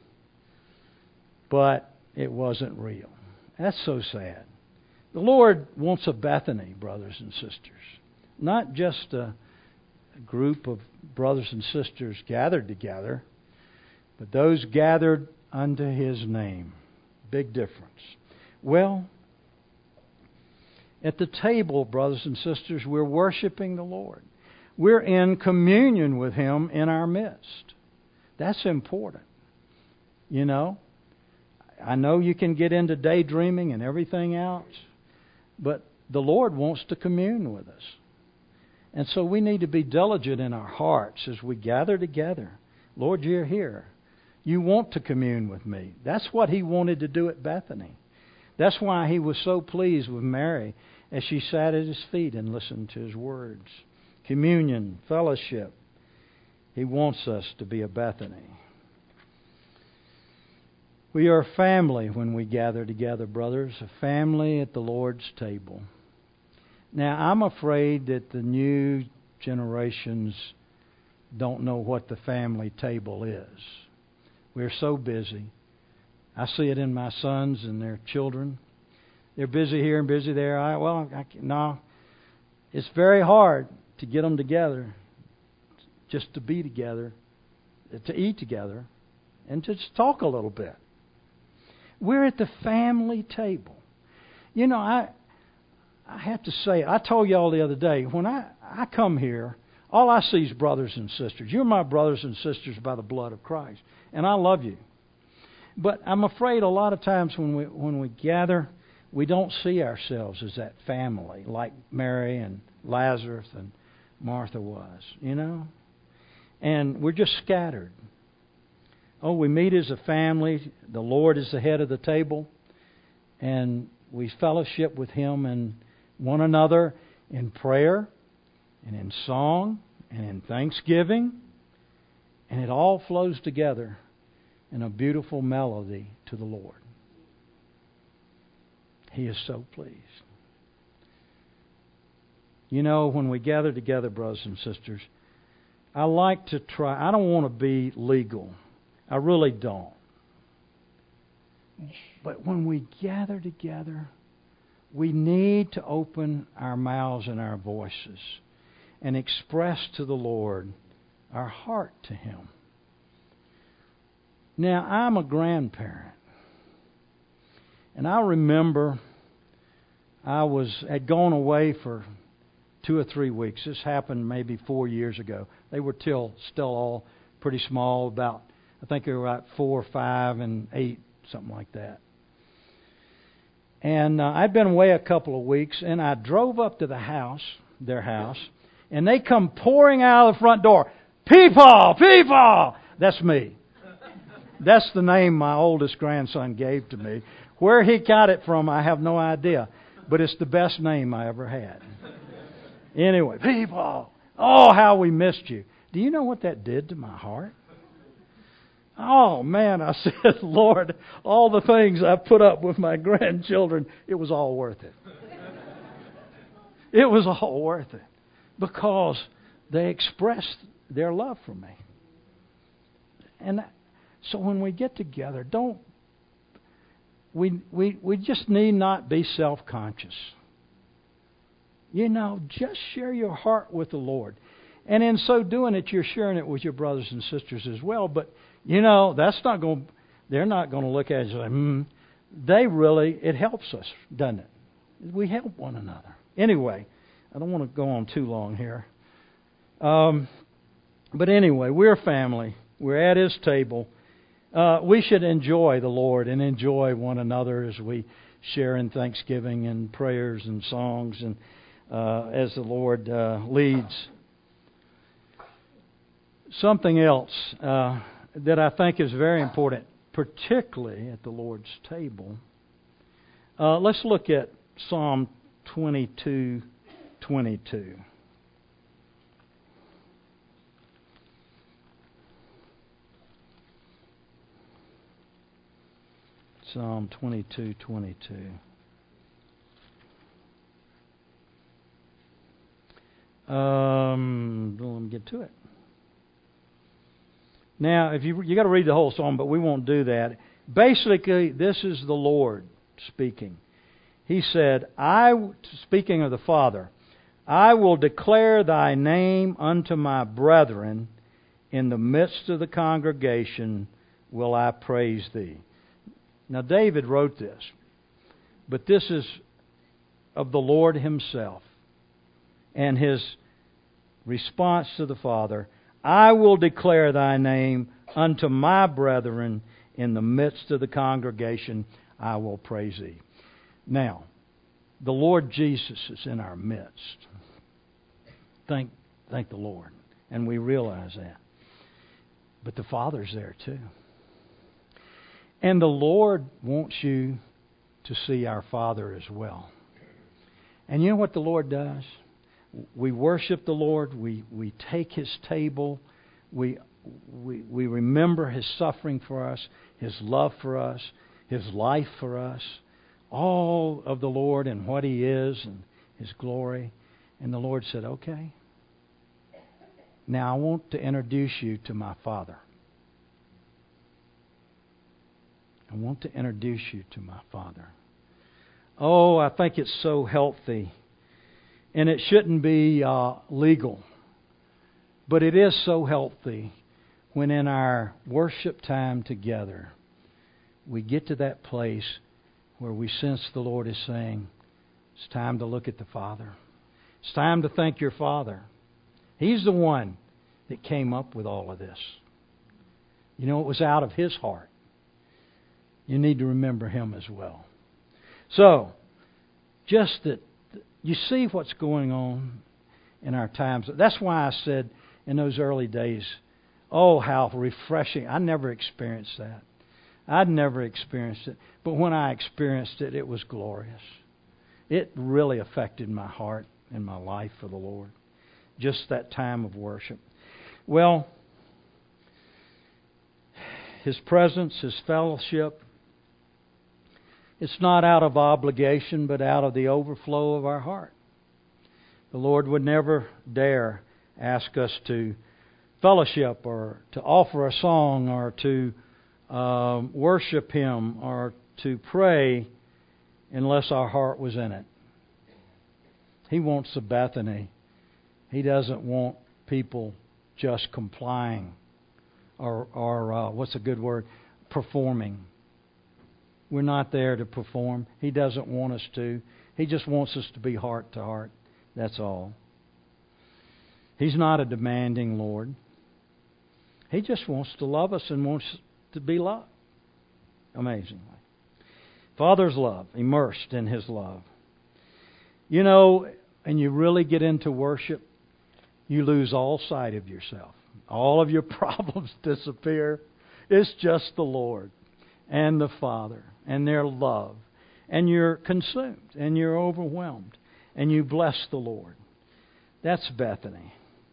but it wasn't real. That's so sad. The Lord wants a Bethany, brothers and sisters. Not just a group of brothers and sisters gathered together, but those gathered unto His name. Big difference. Well, at the table, brothers and sisters, we're worshiping the Lord. We're in communion with Him in our midst. That's important. You know, I know you can get into daydreaming and everything else, but the Lord wants to commune with us. And so we need to be diligent in our hearts as we gather together. Lord, you're here. You want to commune with me. That's what He wanted to do at Bethany. That's why He was so pleased with Mary as she sat at His feet and listened to His words. Communion, fellowship. He wants us to be a Bethany. We are a family when we gather together, brothers, a family at the Lord's table. Now, I'm afraid that the new generations don't know what the family table is. We're so busy. I see it in my sons and their children. They're busy here and busy there. I, well, I, no, it's very hard to get them together, just to be together, to eat together, and to just talk a little bit. We're at the family table. You know, I I have to say, I told y'all the other day, when I, I come here, all I see is brothers and sisters. You're my brothers and sisters by the blood of Christ, and I love you. But I'm afraid a lot of times when we when we gather, we don't see ourselves as that family, like Mary and Lazarus and Martha was, you know? And we're just scattered. Oh, we meet as a family. The Lord is the head of the table. And we fellowship with Him and one another in prayer and in song and in thanksgiving. And it all flows together in a beautiful melody to the Lord. He is so pleased. You know, when we gather together, brothers and sisters, I like to try, I don't want to be legal. I really don't. But when we gather together, we need to open our mouths and our voices and express to the Lord our heart to Him. Now, I'm a grandparent. And I remember I was had gone away for two or three weeks. This happened maybe four years ago. They were till, still all pretty small, about, I think they were about four, five, and eight, something like that. And uh, I'd been away a couple of weeks, and I drove up to the house, their house, and they come pouring out of the front door. People! People! That's me. That's the name my oldest grandson gave to me. Where he got it from, I have no idea. But it's the best name I ever had. Anyway, people! Oh, how we missed you. Do you know what that did to my heart? Oh, man, I said, Lord, all the things I put up with my grandchildren, it was all worth it. It was all worth it. Because they expressed their love for me. And so when we get together, don't we we we just need not be self-conscious. You know, just share your heart with the Lord. And in so doing it, you're sharing it with your brothers and sisters as well. But, you know, that's not going they're not going to look at it and say, hmm. They really, it helps us, doesn't it? We help one another. Anyway, I don't want to go on too long here. Um, but anyway, we're a family. We're at His table. Uh, we should enjoy the Lord and enjoy one another as we share in thanksgiving and prayers and songs and uh, as the Lord uh, leads. Something else uh, that I think is very important, particularly at the Lord's table. Uh, let's look at Psalm twenty-two twenty-two. Psalm twenty-two twenty-two. Um, let me get to it. Now, if you you got to read the whole psalm, but we won't do that. Basically, this is the Lord speaking. He said, "I," speaking of the Father, "I will declare Thy name unto my brethren. In the midst of the congregation will I praise Thee." Now, David wrote this, but this is of the Lord Himself and His response to the Father. "I will declare Thy name unto my brethren. In the midst of the congregation I will praise Thee." Now, The Lord Jesus is in our midst. Thank, thank the Lord. And we realize that. But the Father's there too. And the Lord wants you to see our Father as well. And you know what the Lord does? We worship the Lord. We, we take His table. We, we, we remember His suffering for us, His love for us, His life for us, all of the Lord and what He is and His glory. And the Lord said, okay, now I want to introduce you to my Father. I want to introduce you to my Father. Oh, I think it's so healthy. And it shouldn't be uh, legal. But it is so healthy when in our worship time together, we get to that place where we sense the Lord is saying, it's time to look at the Father. It's time to thank your Father. He's the one that came up with all of this. You know, it was out of His heart. You need to remember Him as well. So, just that you see what's going on in our times. That's why I said in those early days, oh, how refreshing. I never experienced that. I'd never experienced it. But when I experienced it, it was glorious. It really affected my heart and my life for the Lord. Just that time of worship. Well, His presence, His fellowship, it's not out of obligation, but out of the overflow of our heart. The Lord would never dare ask us to fellowship or to offer a song or to um, worship Him or to pray unless our heart was in it. He wants the Bethany. He doesn't want people just complying or, or uh, what's a good word, performing. We're not there to perform. He doesn't want us to. He just wants us to be heart to heart. That's all. He's not a demanding Lord. He just wants to love us and wants to be loved. Amazingly. Father's love, immersed in His love. You know, and you really get into worship, you lose all sight of yourself. All of your problems disappear. It's just the Lord and the Father and their love. And you're consumed and you're overwhelmed. And you bless the Lord. That's Bethany.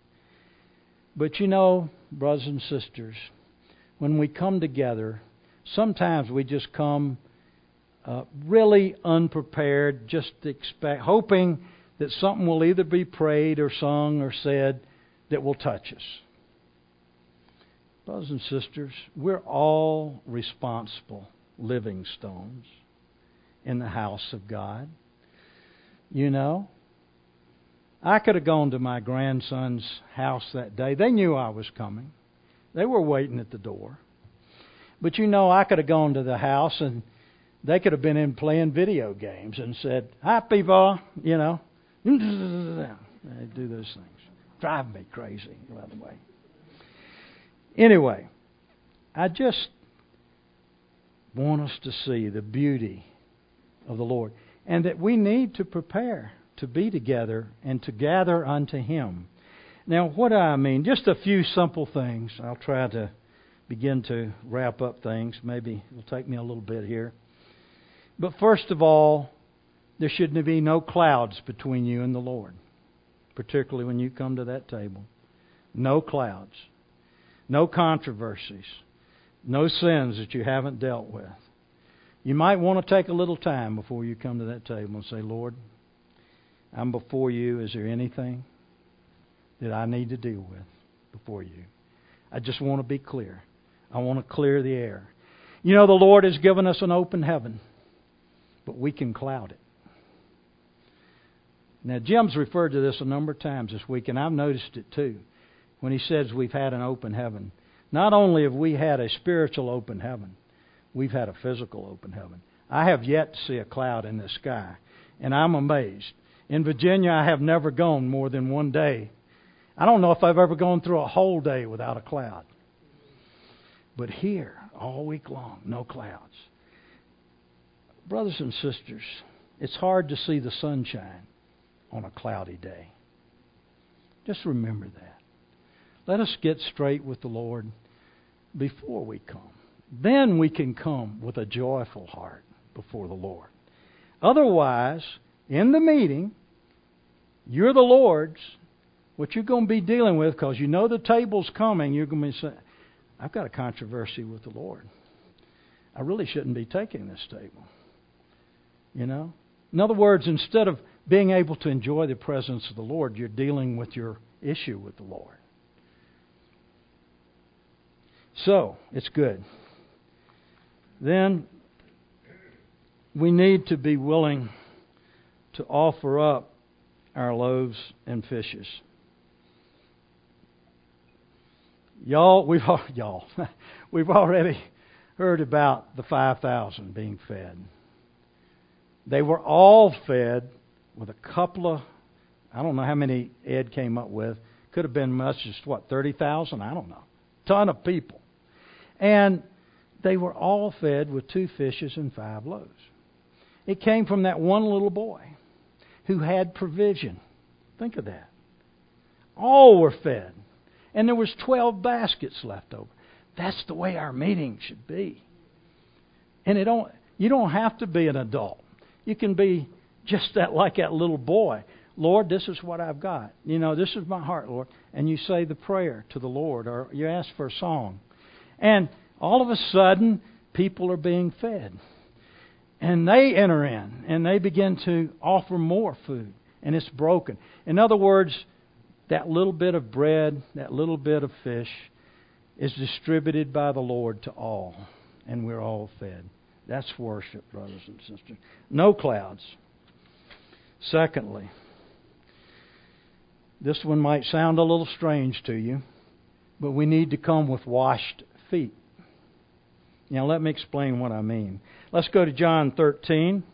But you know, brothers and sisters, when we come together, sometimes we just come uh, really unprepared, just expect, hoping that something will either be prayed or sung or said that will touch us. Brothers and sisters, we're all responsible living stones in the house of God. You know, I could have gone to my grandson's house that day. They knew I was coming. They were waiting at the door. But you know, I could have gone to the house and they could have been in playing video games and said, "Hi, people," you know. They do those things. Drive me crazy, by the way. Anyway, I just want us to see the beauty of the Lord and that we need to prepare to be together and to gather unto Him. Now, what do I mean? Just a few simple things. I'll try to begin to wrap up things. Maybe it'll take me a little bit here. But first of all, there should be no clouds between you and the Lord, particularly when you come to that table. No clouds. No controversies. No sins that you haven't dealt with. You might want to take a little time before you come to that table and say, "Lord, I'm before you. Is there anything that I need to deal with before you?" I just want to be clear. I want to clear the air. You know, the Lord has given us an open heaven, but we can cloud it. Now, Jim's referred to this a number of times this week, and I've noticed it too. When he says we've had an open heaven. Not only have we had a spiritual open heaven, we've had a physical open heaven. I have yet to see a cloud in the sky, and I'm amazed. In Virginia, I have never gone more than one day. I don't know if I've ever gone through a whole day without a cloud. But here, all week long, no clouds. Brothers and sisters, it's hard to see the sunshine on a cloudy day. Just remember that. Let us get straight with the Lord before we come. Then we can come with a joyful heart before the Lord. Otherwise, in the meeting, you're the Lord's. What you're going to be dealing with, because you know the table's coming, you're going to be saying, I've got a controversy with the Lord. I really shouldn't be taking this table. You know? In other words, instead of being able to enjoy the presence of the Lord, you're dealing with your issue with the Lord. So, it's good. Then, we need to be willing to offer up our loaves and fishes. Y'all, we've y'all, we've already heard about the five thousand being fed. They were all fed with a couple of, I don't know how many Ed came up with. Could have been much as, what, thirty thousand? I don't know. Ton of people. And they were all fed with two fishes and five loaves. It came from that one little boy who had provision. Think of that. All were fed. And there was twelve baskets left over. That's the way our meeting should be. And it don't you don't have to be an adult. You can be just that like that little boy. Lord, this is what I've got. You know, this is my heart, Lord. And you say the prayer to the Lord, or you ask for a song. And all of a sudden, people are being fed. And they enter in, and they begin to offer more food. And it's broken. In other words, that little bit of bread, that little bit of fish, is distributed by the Lord to all. And we're all fed. That's worship, brothers and sisters. No clouds. Secondly, this one might sound a little strange to you, but we need to come with washed feet. Now, let me explain what I mean. Let's go to John thirteen.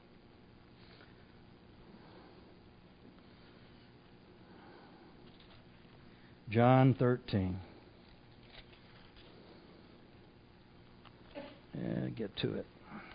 John thirteen. Yeah, get to it.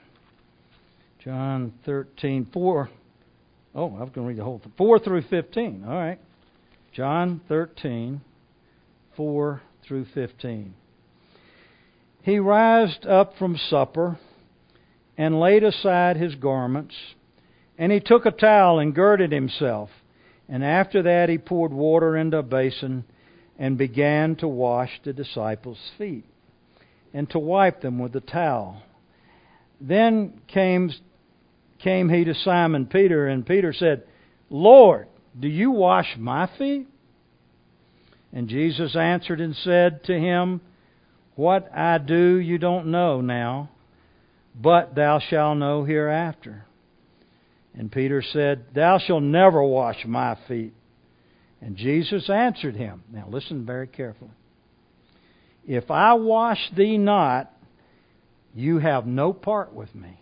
John thirteen, four. Oh, I was going to read the whole thing. four through fifteen. All right. John thirteen, four through fifteen. He rised up from supper and laid aside his garments, and he took a towel and girded himself. And after that he poured water into a basin and began to wash the disciples' feet and to wipe them with the towel. Then came, came he to Simon Peter, and Peter said, Lord, do you wash my feet? And Jesus answered and said to him, What I do you don't know now, but thou shalt know hereafter. And Peter said, Thou shalt never wash my feet. And Jesus answered him, now listen very carefully, If I wash thee not, you have no part with me.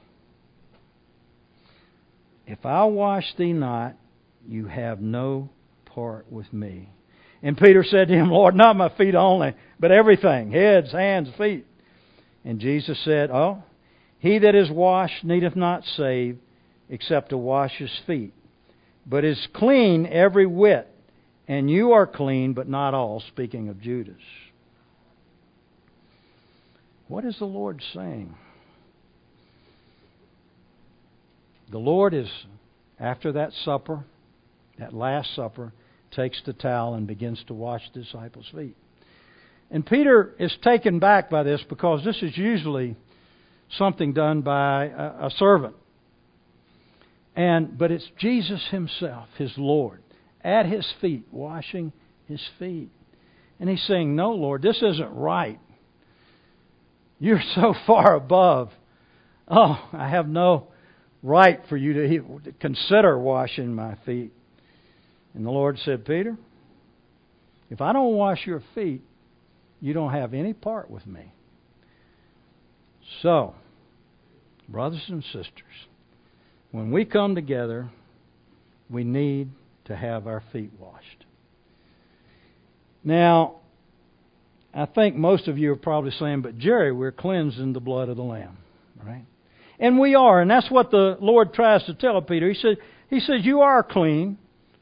If I wash thee not, you have no part with me. And Peter said to him, Lord, not my feet only, but everything, heads, hands, feet. And Jesus said, Oh, he that is washed needeth not save, except to wash his feet, but is clean every whit. And you are clean, but not all, speaking of Judas. What is the Lord saying? The Lord is, after that supper, that last supper, takes the towel and begins to wash the disciples' feet. And Peter is taken back by this because this is usually something done by a, a servant. And but it's Jesus himself, his Lord, at his feet, washing his feet. And he's saying, No, Lord, this isn't right. You're so far above. Oh, I have no right for you to consider washing my feet. And the Lord said, Peter, if I don't wash your feet, you don't have any part with me. So, brothers and sisters, when we come together, we need to have our feet washed. Now, I think most of you are probably saying, but Jerry, we're cleansed in the blood of the Lamb, right? And we are, and that's what the Lord tries to tell Peter. He said, He says, you are clean.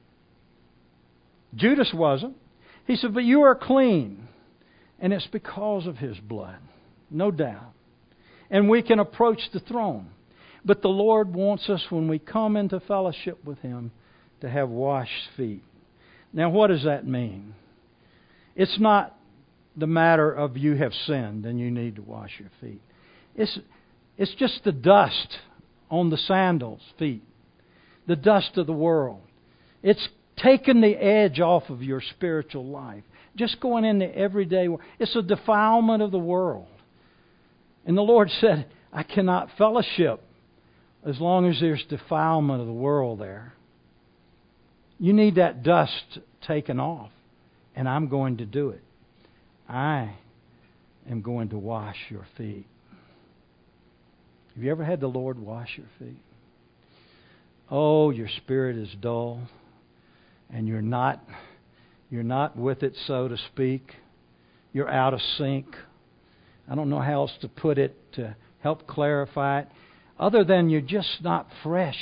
Judas wasn't. He said, but you are clean. And it's because of His blood. No doubt. And we can approach the throne. But the Lord wants us, when we come into fellowship with Him, to have washed feet. Now, what does that mean? It's not the matter of you have sinned and you need to wash your feet. It's, it's just the dust on the sandals' feet. The dust of the world. It's taken the edge off of your spiritual life. Just going into everyday work. It's a defilement of the world. And the Lord said, I cannot fellowship as long as there's defilement of the world there. You need that dust taken off. And I'm going to do it. I am going to wash your feet. Have you ever had the Lord wash your feet? Oh, your spirit is dull. And you're not, you're not with it, so to speak. You're out of sync. I don't know how else to put it to help clarify it, other than you're just not fresh.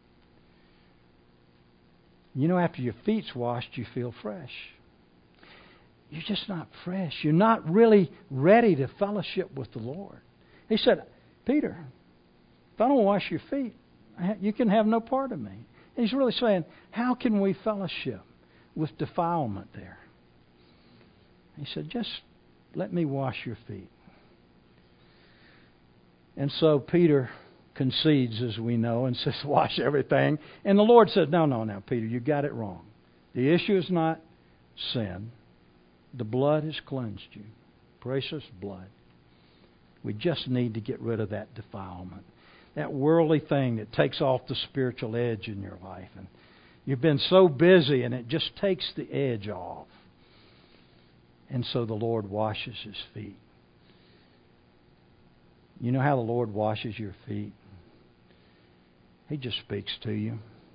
You know, after your feet's washed, you feel fresh. You're just not fresh. You're not really ready to fellowship with the Lord. He said, Peter, if I don't wash your feet, you can have no part of me. And he's really saying, how can we fellowship with defilement there? He said, just let me wash your feet. And so Peter concedes, as we know, and says, wash everything. And the Lord said, no, no, no, Peter, you got it wrong. The issue is not sin. The blood has cleansed you. Precious blood. We just need to get rid of that defilement. That worldly thing that takes off the spiritual edge in your life. And you've been so busy and it just takes the edge off. And so the Lord washes His feet. You know how the Lord washes your feet? He just speaks to you.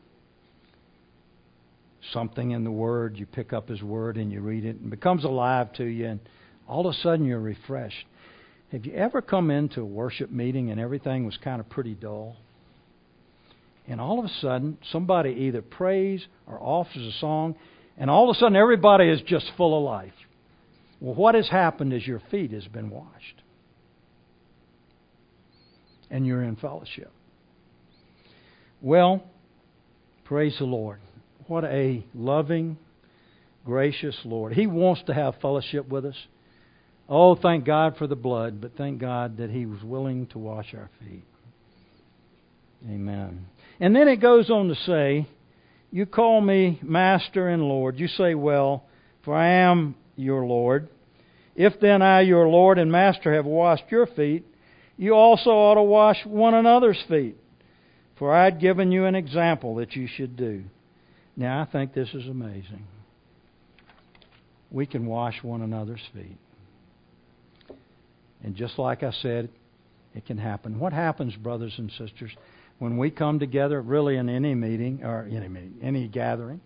Something in the Word, you pick up His Word and you read it, and it becomes alive to you, and all of a sudden you're refreshed. Have you ever come into a worship meeting and everything was kind of pretty dull? And all of a sudden, somebody either prays or offers a song, and all of a sudden everybody is just full of life. Well, what has happened is your feet has been washed. And you're in fellowship. Well, praise the Lord. What a loving, gracious Lord. He wants to have fellowship with us. Oh, thank God for the blood, but thank God that He was willing to wash our feet. Amen. And then it goes on to say, you call me Master and Lord. You say, well, for I am your Lord. If then I, your Lord and Master, have washed your feet, you also ought to wash one another's feet. For I had given you an example that you should do. Now, I think this is amazing. We can wash one another's feet. And just like I said, it can happen. What happens, brothers and sisters, when we come together, really in any meeting, or any meeting, any gathering?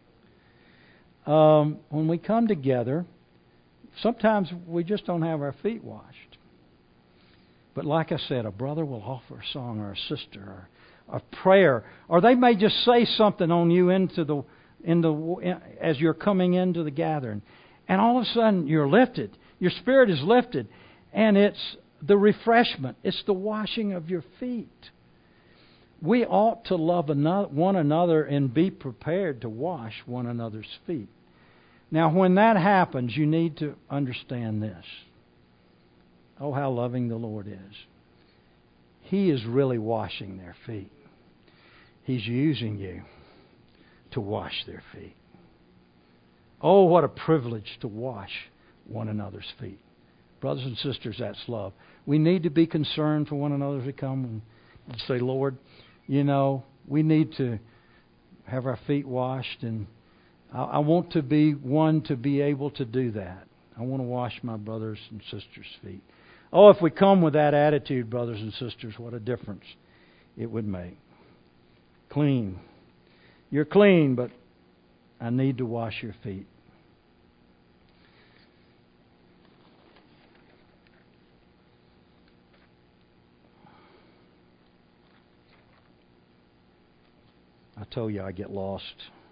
Um, when we come together, sometimes we just don't have our feet washed. But like I said, a brother will offer a song, or a sister, or a prayer, or they may just say something on you into the, in the, as you're coming into the gathering. And all of a sudden, you're lifted. Your spirit is lifted. And it's the refreshment. It's the washing of your feet. We ought to love one another and be prepared to wash one another's feet. Now, when that happens, you need to understand this. Oh, how loving the Lord is. He is really washing their feet. He's using you to wash their feet. Oh, what a privilege to wash one another's feet. Brothers and sisters, that's love. We need to be concerned for one another as we come and say, Lord, you know, we need to have our feet washed, and I, I want to be one to be able to do that. I want to wash my brothers and sisters' feet. Oh, if we come with that attitude, brothers and sisters, what a difference it would make. Clean. You're clean, but I need to wash your feet. told you I get lost.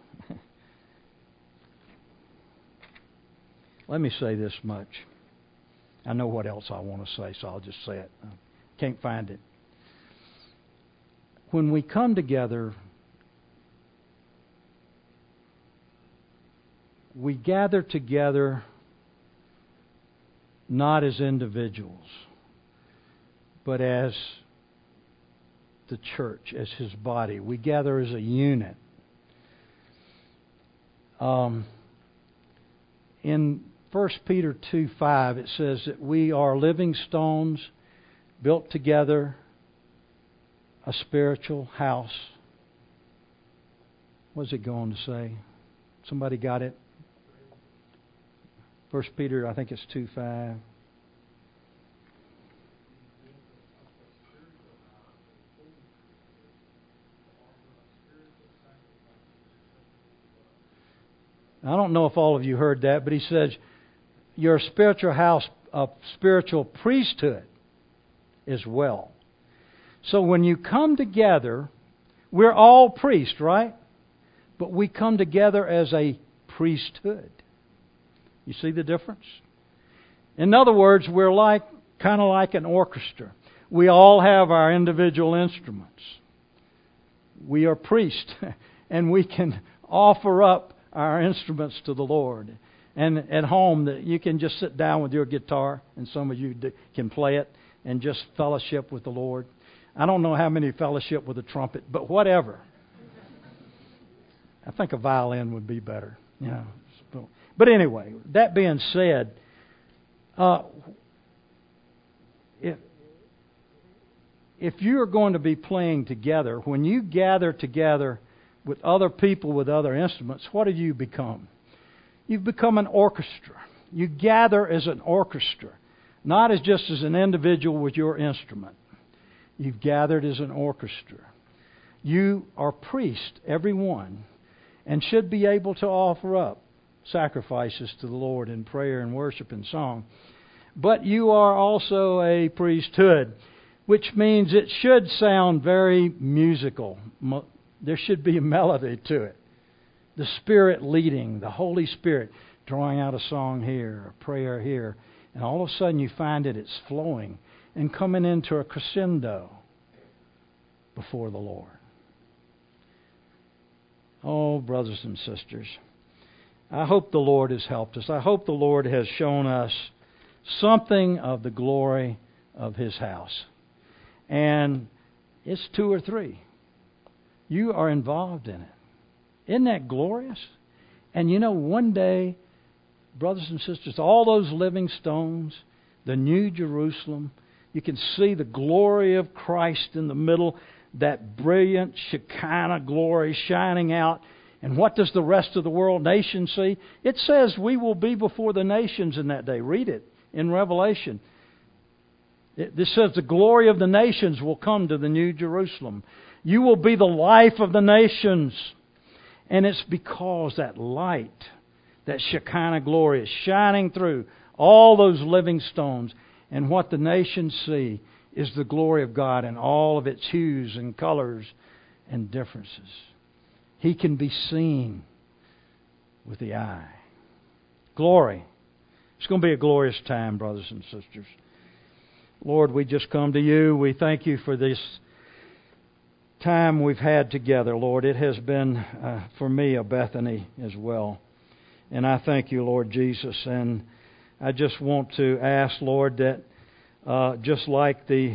Let me say this much. I know what else I want to say, so I'll just say it. I can't find it. When we come together, we gather together not as individuals, but as the church, as His body. We gather as a unit. Um, in First Peter two five, it says that we are living stones built together, a spiritual house. What's it going to say? Somebody got it? First Peter, I think it's two five. I don't know if all of you heard that, but he says, you're a spiritual house, a spiritual priesthood as well. So when you come together, we're all priests, right? But we come together as a priesthood. You see the difference? In other words, we're like kind of like an orchestra. We all have our individual instruments. We are priests, and we can offer up our instruments to the Lord. And at home, that you can just sit down with your guitar, and some of you can play it, and just fellowship with the Lord. I don't know how many fellowship with a trumpet, but whatever. I think a violin would be better. Yeah. But anyway, that being said, uh, if if you're going to be playing together, when you gather together with other people with other instruments, what do you become? You've become an orchestra. You gather as an orchestra, not as just as an individual with your instrument. You've gathered as an orchestra. You are priests, every one, and should be able to offer up sacrifices to the Lord in prayer and worship and song. But you are also a priesthood, which means it should sound very musical. There should be a melody to it. The Spirit leading, the Holy Spirit drawing out a song here, a prayer here. And all of a sudden you find that it's flowing and coming into a crescendo before the Lord. Oh, brothers and sisters, I hope the Lord has helped us. I hope the Lord has shown us something of the glory of His house. And it's two or three. You are involved in it. Isn't that glorious? And you know, one day, brothers and sisters, all those living stones, the New Jerusalem, you can see the glory of Christ in the middle, that brilliant Shekinah glory shining out. And what does the rest of the world, nation see? It says we will be before the nations in that day. Read it in Revelation. It, this says the glory of the nations will come to the New Jerusalem. You will be the life of the nations. And it's because that light, that Shekinah glory is shining through all those living stones. And what the nations see is the glory of God in all of its hues and colors and differences. He can be seen with the eye. Glory. It's going to be a glorious time, brothers and sisters. Lord, we just come to You. We thank You for this time we've had together, Lord. It has been, uh, for me, a Bethany as well. And I thank You, Lord Jesus. And I just want to ask, Lord, that uh, just like the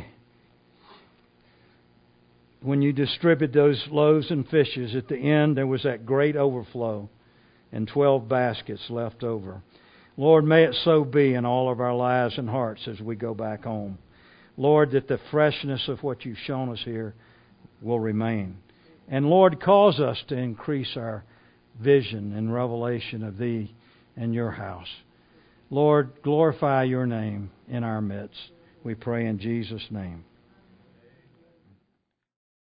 when You distributed those loaves and fishes, at the end there was that great overflow and twelve baskets left over. Lord, may it so be in all of our lives and hearts as we go back home. Lord, that the freshness of what You've shown us here will remain. And Lord, cause us to increase our vision and revelation of Thee and Your house. Lord, glorify Your name in our midst. We pray in Jesus' name.